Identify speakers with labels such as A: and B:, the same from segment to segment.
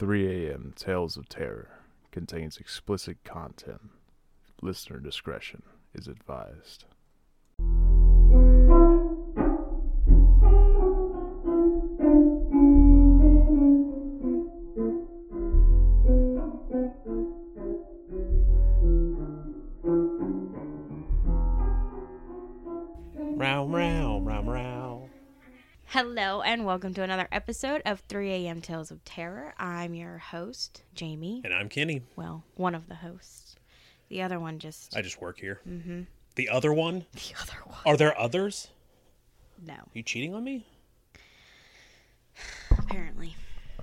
A: 3 a.m. Tales of Terror contains explicit content. Listener discretion is advised.
B: Row, row, row, row.
C: Hello and welcome to another episode of 3 a.m. Tales of Terror. I'm your host, Jamie.
B: And I'm Kenny.
C: Well, one of the hosts. The other one just...
B: I just work here. Mm-hmm. The other one?
C: The other one.
B: Are there others?
C: No.
B: Are you cheating on me?
C: Apparently.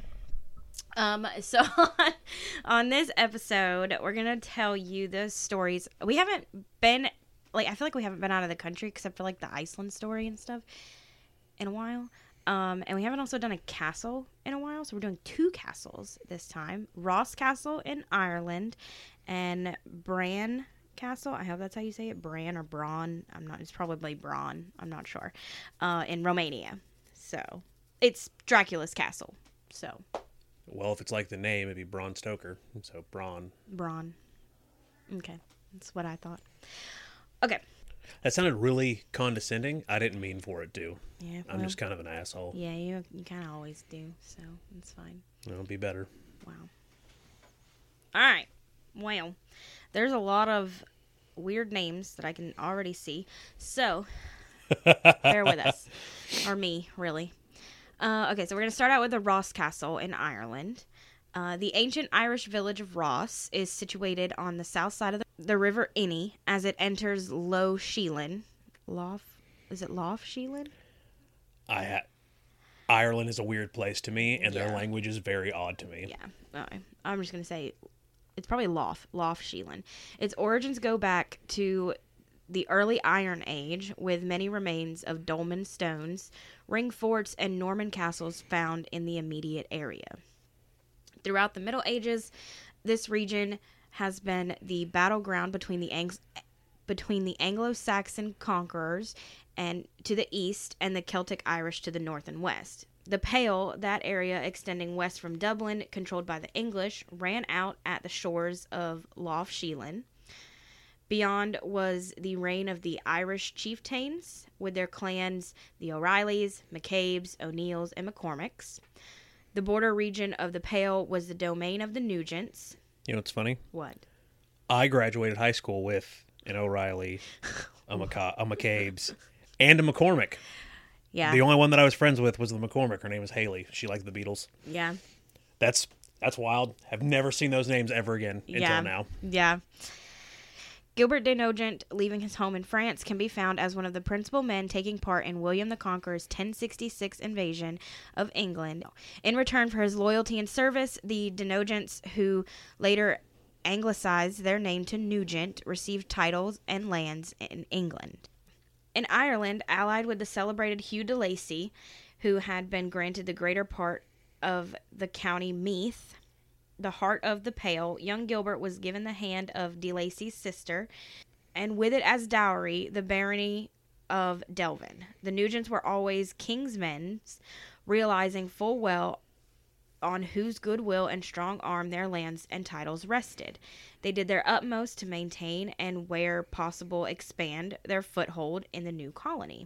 C: So on this episode, we're going to tell you the stories. We haven't been... I feel like we haven't been out of the country except for, the Iceland story and stuff in a while. And we haven't also done a castle in a while, so we're doing two castles this time. Ross Castle in Ireland and Bran Castle. I hope that's how you say it. Bran or Braun. It's probably Braun. I'm not sure. In Romania. So, it's Dracula's castle. So.
B: Well, if it's like the name, it'd be Bram Stoker. So, Braun.
C: Braun. Okay. That's what I thought. Okay.
B: That sounded really condescending. I didn't mean for it to.
C: Yeah.
B: I'm just kind of an asshole.
C: Yeah, you kind of always do, so it's fine.
B: It'll be better.
C: Wow. All right. Well, there's a lot of weird names that I can already see, so bear with us. Or me, really. Okay, so we're going to start out with the Ross Castle in Ireland. The ancient Irish village of Ross is situated on the south side of the River Inny as it enters Lough Sheelin. Is it Lough Sheelin?
B: Ireland is a weird place to me, and their language is very odd to me.
C: Yeah. I'm just going to say it's probably Lough Sheelin. Its origins go back to the early Iron Age, with many remains of dolmen stones, ring forts, and Norman castles found in the immediate area. Throughout the Middle Ages, this region has been the battleground between the Anglo-Saxon conquerors and to the east and the Celtic Irish to the north and west. The Pale, that area extending west from Dublin, controlled by the English, ran out at the shores of Lough Sheelin. Beyond was the reign of the Irish chieftains, with their clans the O'Reillys, McCabe's, O'Neills, and McCormicks. The border region of the Pale was the domain of the Nugents.
B: You know what's funny?
C: What?
B: I graduated high school with an O'Reilly, a McCabe's, and a McCormick.
C: Yeah.
B: The only one that I was friends with was the McCormick. Her name was Haley. She liked the Beatles.
C: Yeah.
B: That's wild. Have never seen those names ever again until now.
C: Yeah. Gilbert de Nogent, leaving his home in France, can be found as one of the principal men taking part in William the Conqueror's 1066 invasion of England. In return for his loyalty and service, the de Nogents, who later anglicized their name to Nugent, received titles and lands in England. In Ireland, allied with the celebrated Hugh de Lacy, who had been granted the greater part of the county Meath, the heart of the Pale, young Gilbert was given the hand of de Lacy's sister, and with it as dowry, the barony of Delvin. The Nugents were always king's men, realizing full well on whose goodwill and strong arm their lands and titles rested. They did their utmost to maintain and, where possible, expand their foothold in the new colony.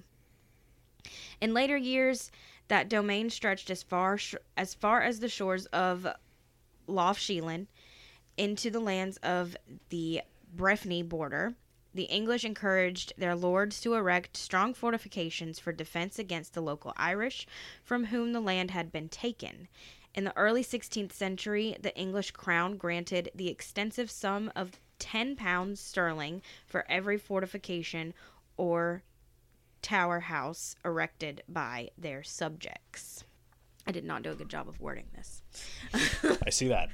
C: In later years, that domain stretched as far as the shores of Lough Sheelin into the lands of the Breffni border. The English encouraged their lords to erect strong fortifications for defense against the local Irish, from whom the land had been taken. In the early 16th century, the English crown granted the extensive sum of £10 sterling for every fortification or tower house erected by their subjects. I did not do a good job of wording this.
B: I see that.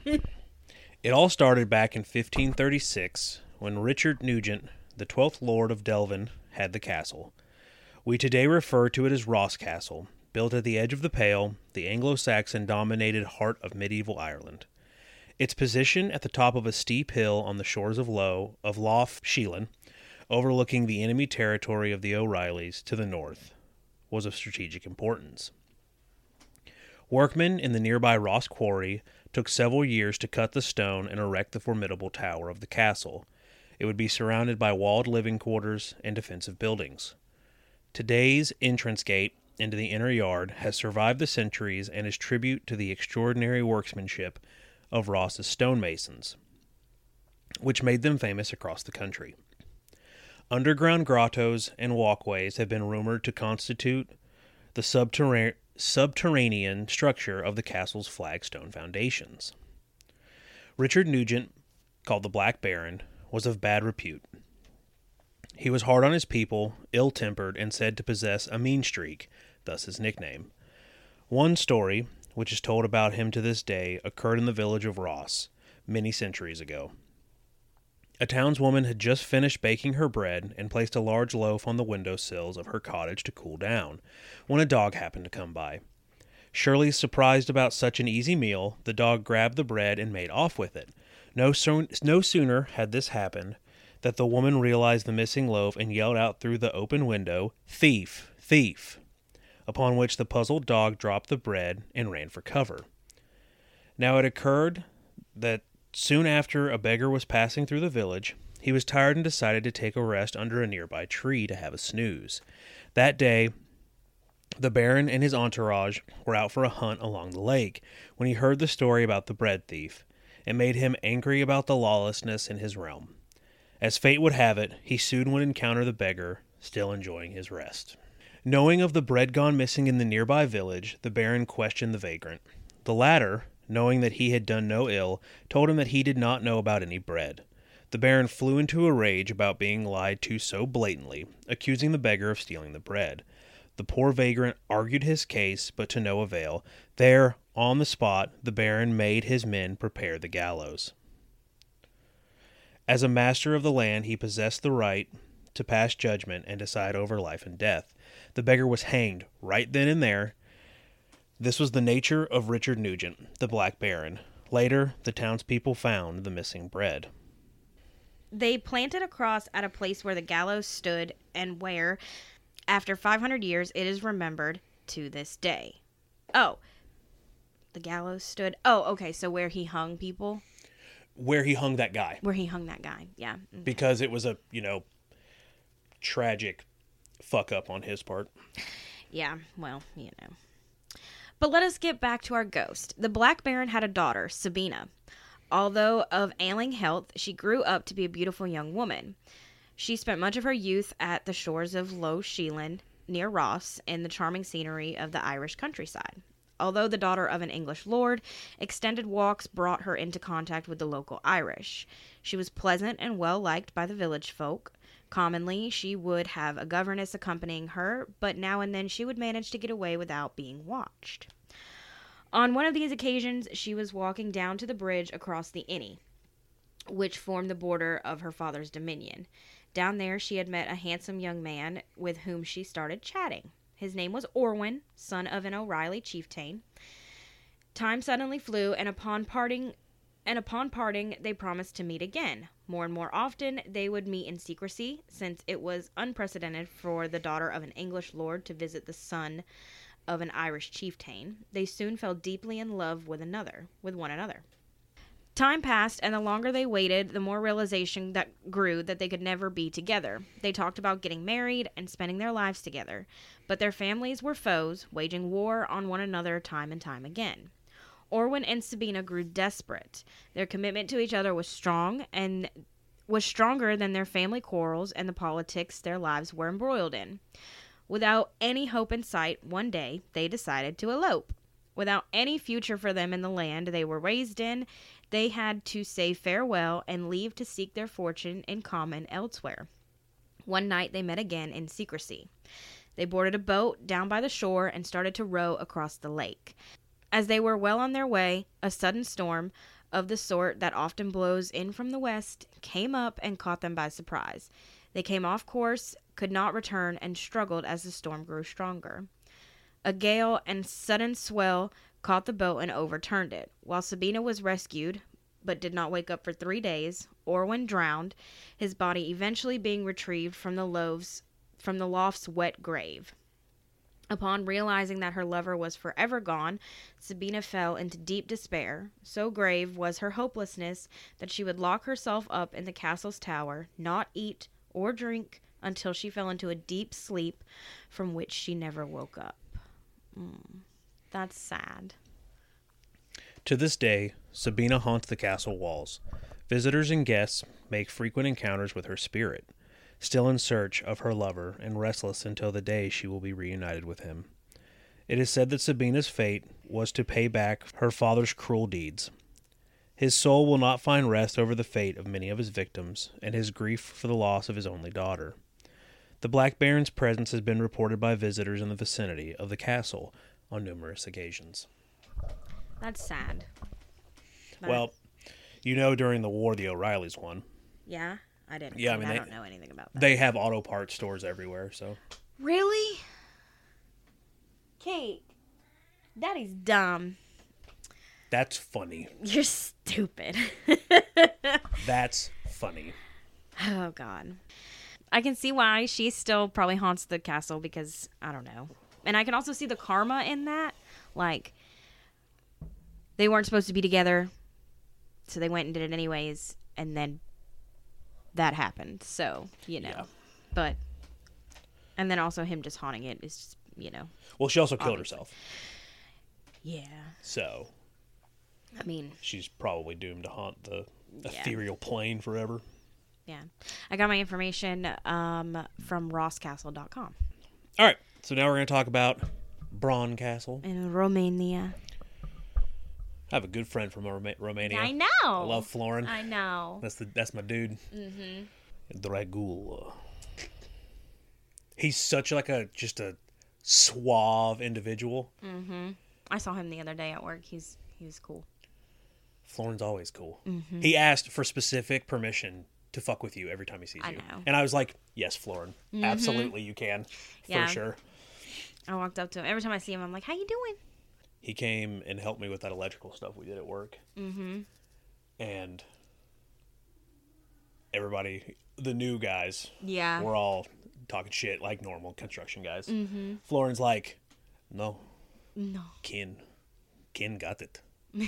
B: It all started back in 1536 when Richard Nugent, the 12th Lord of Delvin, had the castle. We today refer to it as Ross Castle, built at the edge of the Pale, the Anglo-Saxon-dominated heart of medieval Ireland. Its position at the top of a steep hill on the shores of Lough Sheelin, overlooking the enemy territory of the O'Reillys to the north, was of strategic importance. Workmen in the nearby Ross Quarry took several years to cut the stone and erect the formidable tower of the castle. It would be surrounded by walled living quarters and defensive buildings. Today's entrance gate into the inner yard has survived the centuries and is tribute to the extraordinary workmanship of Ross's stonemasons, which made them famous across the country. Underground grottos and walkways have been rumored to constitute the subterranean structure of the castle's flagstone foundations. Richard Nugent, called the Black Baron, was of bad repute. He was hard on his people, ill-tempered, and said to possess a mean streak, thus his nickname. One story, which is told about him to this day, occurred in the village of Ross, many centuries ago. A townswoman had just finished baking her bread and placed a large loaf on the window sills of her cottage to cool down, when a dog happened to come by. Surely surprised about such an easy meal, the dog grabbed the bread and made off with it. No sooner had this happened that the woman realized the missing loaf and yelled out through the open window, "Thief! Thief!" Upon which the puzzled dog dropped the bread and ran for cover. Now it occurred that soon after a beggar was passing through the village. He was tired and decided to take a rest under a nearby tree to have a snooze. That day, the Baron and his entourage were out for a hunt along the lake when he heard the story about the bread thief. It made him angry about the lawlessness in his realm. As fate would have it, he soon would encounter the beggar, still enjoying his rest. Knowing of the bread gone missing in the nearby village, the Baron questioned the vagrant. The latter, knowing that he had done no ill, told him that he did not know about any bread. The Baron flew into a rage about being lied to so blatantly, accusing the beggar of stealing the bread. The poor vagrant argued his case, but to no avail. There, on the spot, the Baron made his men prepare the gallows. As a master of the land, he possessed the right to pass judgment and decide over life and death. The beggar was hanged right then and there. This was the nature of Richard Nugent, the Black Baron. Later, the townspeople found the missing bread.
C: They planted a cross at a place where the gallows stood and where, after 500 years, it is remembered to this day. Oh, the gallows stood. Oh, okay, so where he hung people?
B: Where he hung that guy.
C: Where he hung that guy, yeah. Okay.
B: Because it was a, tragic fuck up on his part.
C: Yeah, well, But let us get back to our ghost. The Black Baron had a daughter, Sabina. Although of ailing health, she grew up to be a beautiful young woman. She spent much of her youth at the shores of Lough Sheelin, near Ross, in the charming scenery of the Irish countryside. Although the daughter of an English lord, extended walks brought her into contact with the local Irish. She was pleasant and well liked by the village folk. Commonly, she would have a governess accompanying her, but now and then she would manage to get away without being watched. On one of these occasions, she was walking down to the bridge across the Inny, which formed the border of her father's dominion. Down there, she had met a handsome young man with whom she started chatting. His name was Orwin, son of an O'Reilly chieftain. Time suddenly flew, and upon parting, they promised to meet again. More and more often, they would meet in secrecy, since it was unprecedented for the daughter of an English lord to visit the son of an Irish chieftain. They soon fell deeply in love with one another. Time passed, and the longer they waited, the more realization that grew that they could never be together. They talked about getting married and spending their lives together, but their families were foes, waging war on one another time and time again. Orwin and Sabina grew desperate. Their commitment to each other was strong and was stronger than their family quarrels and the politics their lives were embroiled in. Without any hope in sight, one day they decided to elope. Without any future for them in the land they were raised in, they had to say farewell and leave to seek their fortune in common elsewhere. One night they met again in secrecy. They boarded a boat down by the shore and started to row across the lake. As they were well on their way, a sudden storm, of the sort that often blows in from the west, came up and caught them by surprise. They came off course, could not return, and struggled as the storm grew stronger. A gale and sudden swell caught the boat and overturned it. While Sabina was rescued, but did not wake up for 3 days, Orwin drowned, his body eventually being retrieved from the loft's wet grave. Upon realizing that her lover was forever gone, Sabina fell into deep despair. So grave was her hopelessness that she would lock herself up in the castle's tower, not eat or drink until she fell into a deep sleep from which she never woke up. That's sad.
B: To this day, Sabina haunts the castle walls. Visitors and guests make frequent encounters with her spirit, still in search of her lover and restless until the day she will be reunited with him. It is said that Sabina's fate was to pay back her father's cruel deeds. His soul will not find rest over the fate of many of his victims and his grief for the loss of his only daughter. The Black Baron's presence has been reported by visitors in the vicinity of the castle on numerous occasions.
C: That's sad.
B: Well, you know, during the war, the O'Reillys won.
C: Yeah? I didn't.
B: Yeah,
C: I don't know anything about that.
B: They have auto parts stores everywhere, so.
C: Really? Kate, Daddy's dumb.
B: That's funny.
C: You're stupid.
B: That's funny.
C: Oh, God. I can see why she still probably haunts the castle because, I don't know. And I can also see the karma in that. Like, they weren't supposed to be together, so they went and did it anyways, and then that happened. So, you know.
B: Yeah.
C: But, and then also him just haunting it is just, you know.
B: Well, she also killed
C: Obviously.
B: herself,
C: Yeah.
B: so
C: I mean,
B: she's probably doomed to haunt the
C: Yeah.
B: ethereal plane forever.
C: yeah. I got my information from rosscastle.com.
B: All right, so now we're going to talk about Bran Castle.
C: In Romania.
B: I have a good friend from Romania.
C: I know.
B: I love Florin.
C: I know.
B: That's my dude. Mm-hmm. Dragul. He's such like a suave individual.
C: Mm-hmm. I saw him the other day at work. He was cool.
B: Florin's always cool.
C: Mm-hmm.
B: He asked for specific permission to fuck with you every time he sees
C: I
B: you.
C: know.
B: And I was like, yes, Florin. Absolutely you can. For
C: Yeah.
B: sure.
C: I walked up to him. Every time I see him, I'm like, how you doing?
B: He came and helped me with that electrical stuff we did at work.
C: Mm-hmm.
B: And everybody, the new guys,
C: Yeah.
B: were all talking shit like normal construction guys.
C: Mm-hmm.
B: Florin's like, no,
C: No.
B: Ken got it.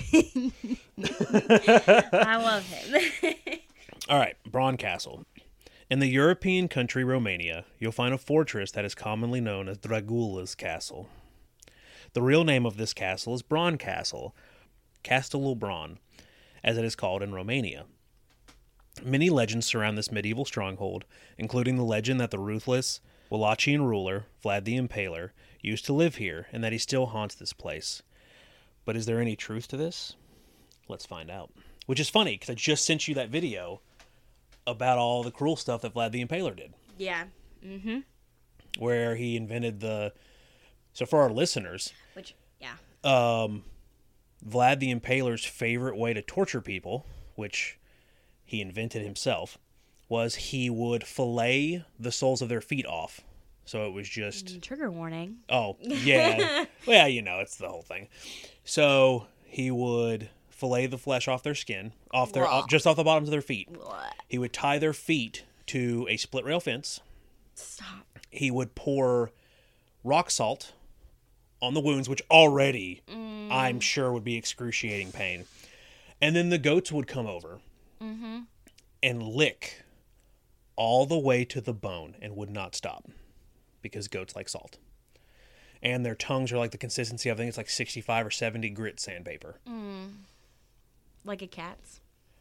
C: I love him.
B: All right, Bran Castle. In the European country Romania, you'll find a fortress that is commonly known as Dragula's Castle. The real name of this castle is Bran Castle, Castelul Bran, as it is called in Romania. Many legends surround this medieval stronghold, including the legend that the ruthless Wallachian ruler, Vlad the Impaler, used to live here and that he still haunts this place. But is there any truth to this? Let's find out. Which is funny, because I just sent you that video about all the cruel stuff that Vlad the Impaler did.
C: Yeah. Mm-hmm.
B: Where he invented the... So for our listeners,
C: Which, yeah.
B: Vlad the Impaler's favorite way to torture people, which he invented himself, was he would fillet the soles of their feet off. So it was just...
C: Trigger warning.
B: Oh, yeah. Well, you know, it's the whole thing. So he would fillet the flesh off their skin, just off the bottoms of their feet.
C: What?
B: He would tie their feet to a split rail fence.
C: Stop.
B: He would pour rock salt on the wounds, which already I'm sure would be excruciating pain. And then the goats would come over and lick all the way to the bone and would not stop because goats like salt. And their tongues are like the consistency of, I think it's like 65 or 70 grit sandpaper.
C: Like a cat's?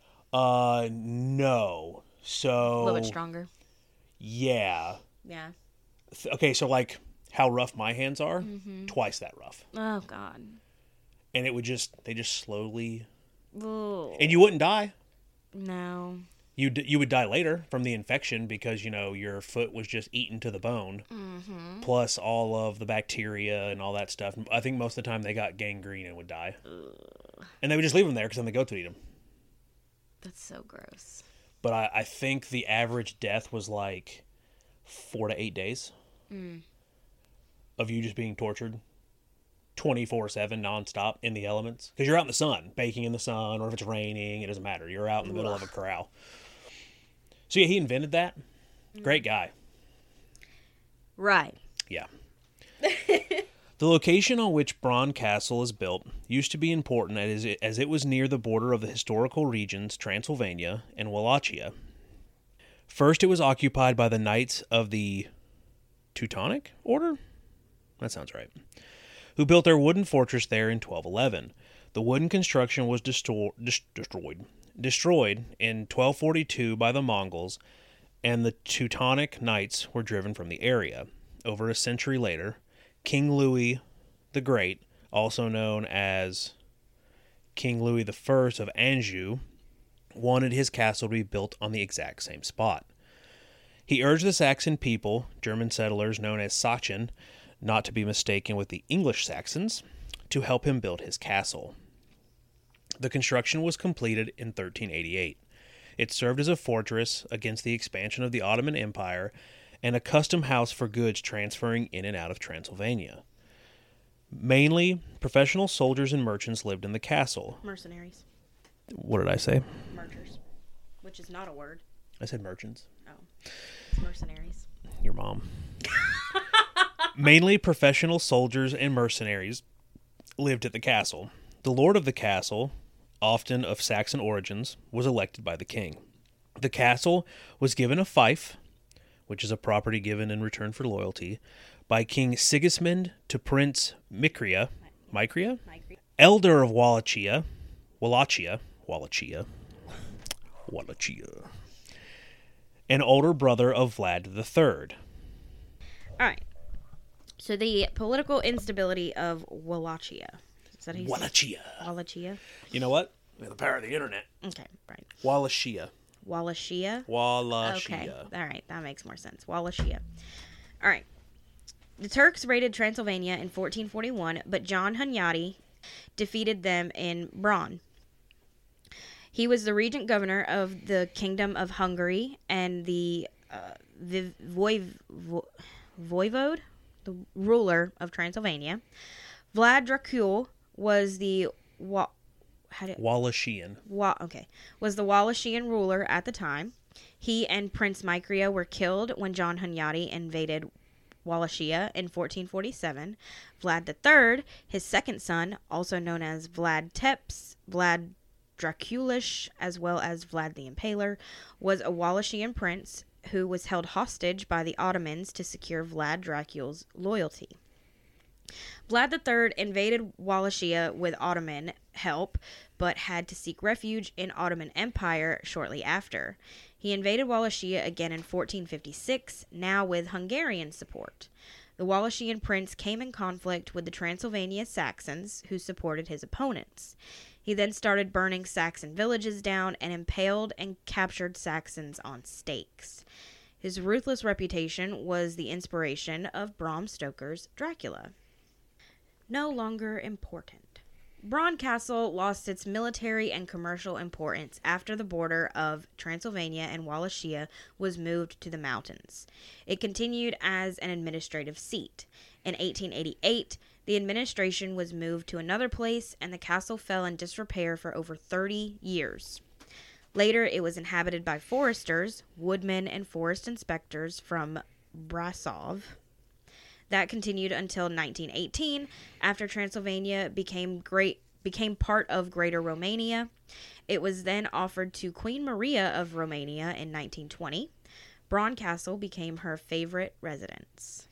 B: No. So...
C: A little bit stronger.
B: Yeah.
C: Yeah.
B: Okay, so like how rough my hands are, twice that rough.
C: Oh, God.
B: And it would they just slowly...
C: Ooh.
B: And you wouldn't die.
C: No.
B: You would die later from the infection because, you know, your foot was just eaten to the bone.
C: Mm-hmm.
B: Plus all of the bacteria and all that stuff. I think most of the time they got gangrene and would die.
C: Ugh.
B: And they would just leave them there because then the goats would eat them.
C: That's so gross.
B: But I think the average death was like 4 to 8 days of you just being tortured 24/7 nonstop in the elements. Because you're out in the sun, baking in the sun, or if it's raining, it doesn't matter. You're out in the middle of a corral. So yeah, he invented that. Great guy.
C: Right.
B: Yeah. The location on which Bran Castle is built used to be important as it was near the border of the historical regions Transylvania and Wallachia. First, it was occupied by the Knights of the Teutonic Order? That sounds right. Who built their wooden fortress there in 1211. The wooden construction was destroyed in 1242 by the Mongols, and the Teutonic Knights were driven from the area. Over a century later, King Louis the Great, also known as King Louis I of Anjou, wanted his castle to be built on the exact same spot. He urged the Saxon people, German settlers known as Sachsen, not to be mistaken with the English Saxons, to help him build his castle. The construction was completed in 1388. It served as a fortress against the expansion of the Ottoman Empire and a custom house for goods transferring in and out of Transylvania. Mainly, professional soldiers and merchants lived in the castle.
C: Mercenaries.
B: What did I say?
C: Mergers. Which is not a word.
B: I said merchants.
C: Oh. It's mercenaries.
B: Your mom. Mainly professional soldiers and mercenaries lived at the castle. The lord of the castle, often of Saxon origins, was elected by the king. The castle was given a fief, which is a property given in return for loyalty, by King Sigismund to Prince Micria, elder of Wallachia, an older brother of Vlad III.
C: All right. So the political instability of Wallachia. Is that how you say it?
B: Wallachia.
C: Wallachia.
B: You know what? We have the power of the internet.
C: Okay, right.
B: Wallachia.
C: Wallachia.
B: Wallachia.
C: Okay, all right, that makes more sense. Wallachia. All right. The Turks raided Transylvania in 1441, but John Hunyadi defeated them in Braun. He was the regent governor of the Kingdom of Hungary and the voivode, the ruler of Transylvania. Vlad Dracul was the
B: Wallachian.
C: Was the Wallachian ruler at the time. He and Prince Micria were killed when John Hunyadi invaded Wallachia in 1447. Vlad III, his second son, also known as Vlad Tepes, Vlad Draculish, as well as Vlad the Impaler, was a Wallachian prince who was held hostage by the Ottomans to secure Vlad Dracul's loyalty. Vlad III invaded Wallachia with Ottoman help, but had to seek refuge in Ottoman Empire shortly after. He invaded Wallachia again in 1456, now with Hungarian support. The Wallachian prince came in conflict with the Transylvania Saxons, who supported his opponents. He then started burning Saxon villages down and impaled and captured Saxons on stakes. His ruthless reputation was the inspiration of Bram Stoker's Dracula. No longer important. Braun Castle lost its military and commercial importance after the border of Transylvania and Wallachia was moved to the mountains. It continued as an administrative seat. In 1888, the administration was moved to another place, and the castle fell in disrepair for over 30 years. Later, it was inhabited by foresters, woodmen, and forest inspectors from Brasov. That continued until 1918, after Transylvania became part of Greater Romania. It was then offered to Queen Maria of Romania in 1920. Braun Castle became her favorite residence.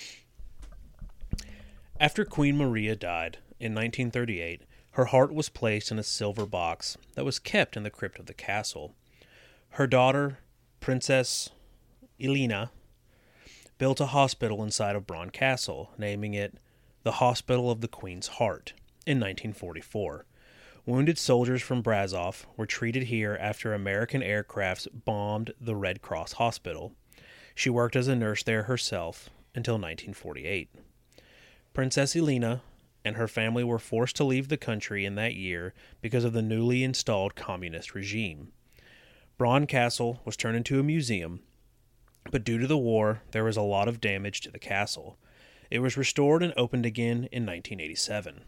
B: After Queen Maria died in 1938, her heart was placed in a silver box that was kept in the crypt of the castle. Her daughter, Princess Elena, built a hospital inside of Braun Castle, naming it the Hospital of the Queen's Heart, in 1944. Wounded soldiers from Brasov were treated here after American aircrafts bombed the Red Cross Hospital. She worked as a nurse there herself until 1948. Princess Elena and her family were forced to leave the country in that year because of the newly installed communist regime. Braun Castle was turned into a museum, but due to the war, there was a lot of damage to the castle. It was restored and opened again in 1987.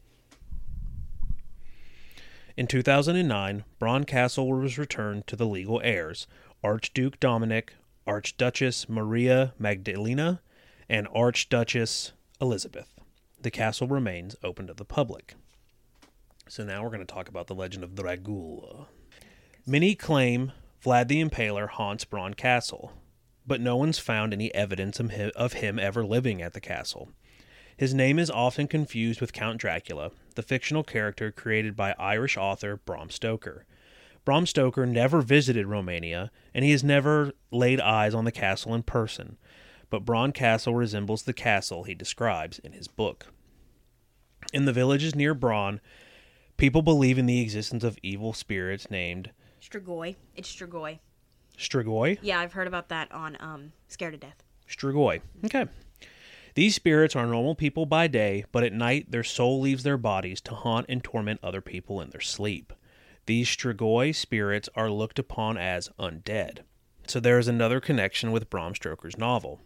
B: In 2009, Braun Castle was returned to the legal heirs, Archduke Dominic, Archduchess Maria Magdalena, and Archduchess Elizabeth. the castle remains open to the public. So now we're going to talk about the legend of Dragul. Many claim Vlad the Impaler haunts Bran Castle, but no one's found any evidence of him ever living at the castle. His name is often confused with Count Dracula, the fictional character created by Irish author Bram Stoker. Bram Stoker never visited Romania, and he has never laid eyes on the castle in person, but Bran Castle resembles the castle he describes in his book. In the villages near Bran, people believe in the existence of evil spirits named
C: Strigoi. It's Strigoi.
B: Strigoi?
C: Yeah, I've heard about that on Scared to Death.
B: Strigoi. Okay. These spirits are normal people by day, but at night their soul leaves their bodies to haunt and torment other people in their sleep. These Strigoi spirits are looked upon as undead. So there is another connection with Bram Stoker's novel.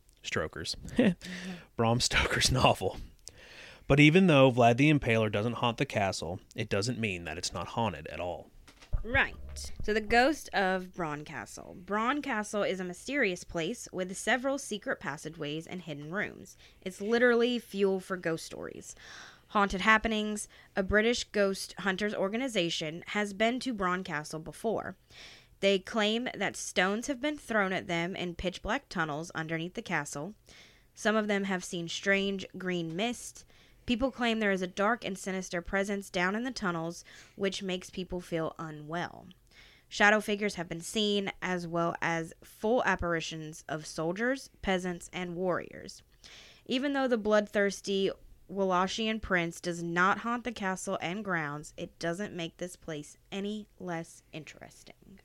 B: Bram Stoker's novel. But even though Vlad the Impaler doesn't haunt the castle, it doesn't mean that it's not haunted at all.
C: Right. So the ghost of Bran Castle. Bran Castle is a mysterious place with several secret passageways and hidden rooms. It's literally fuel for ghost stories. Haunted Happenings, a British ghost hunters organization, has been to Bran Castle before. They claim that stones have been thrown at them in pitch-black tunnels underneath the castle. Some of them have seen strange green mist. People claim there is a dark and sinister presence down in the tunnels, which makes people feel unwell. Shadow figures have been seen, as well as full apparitions of soldiers, peasants, and warriors. Even though the bloodthirsty Wallachian prince does not haunt the castle and grounds, it doesn't make this place any less interesting.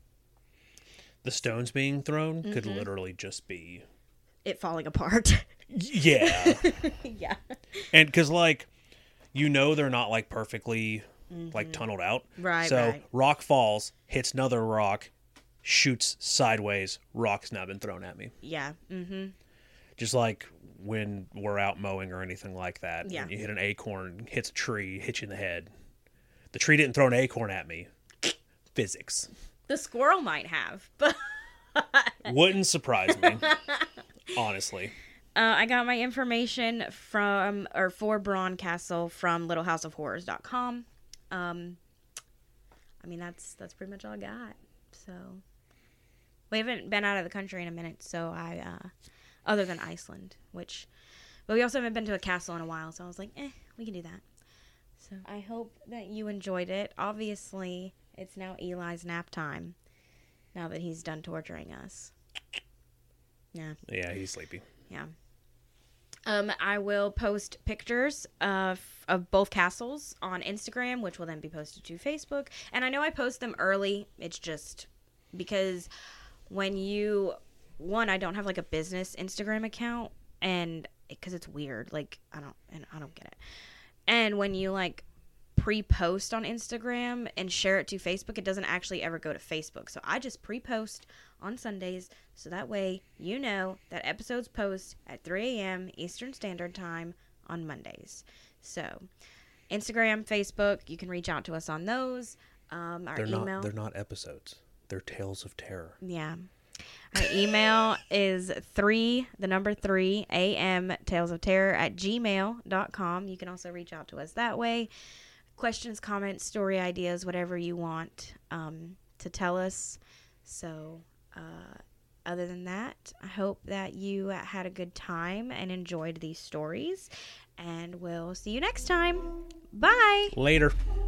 B: The stones being thrown could literally just be
C: It falling apart.
B: Yeah.
C: Yeah.
B: And because, like, you know they're not, like, perfectly, like, tunneled out.
C: Right,
B: so,
C: right.
B: rock falls, hits another rock, shoots sideways, rock's now been thrown at me.
C: Yeah. Mm-hmm.
B: Just like when we're out mowing or anything like that.
C: Yeah.
B: When you hit an acorn, hits a tree, hits you in the head. The tree didn't throw an acorn at me. Physics.
C: The squirrel might have, but
B: Wouldn't surprise me, honestly.
C: I got my information for Bran Castle from LittleHouseOfHorrors.com. I mean, that's pretty much all I got. So we haven't been out of the country in a minute, so other than Iceland, but we also haven't been to a castle in a while, so I was like, we can do that. So I hope that you enjoyed it. Obviously, it's now Eli's nap time, now that he's done torturing us. Yeah.
B: Yeah, he's sleepy.
C: Yeah. I will post pictures of both castles on Instagram, which will then be posted to Facebook. And I know I post them early. It's just because when I don't have like a business Instagram account, and because it's weird, like I don't get it. And when you like pre-post on Instagram and share it to Facebook, it doesn't actually ever go to Facebook. So I just pre-post on Sundays, so that way you know that episodes post at 3 a.m. Eastern Standard Time on Mondays. So Instagram, Facebook, you can reach out to us on those. Our email.
B: They're not episodes. They're Tales of Terror.
C: Yeah. Our email is 3 a.m. talesofterror@gmail.com. You can also reach out to us that way. Questions, comments, story ideas, whatever you want to tell us. So, other than that, I hope that you had a good time and enjoyed these stories. And we'll see you next time. Bye.
B: Later.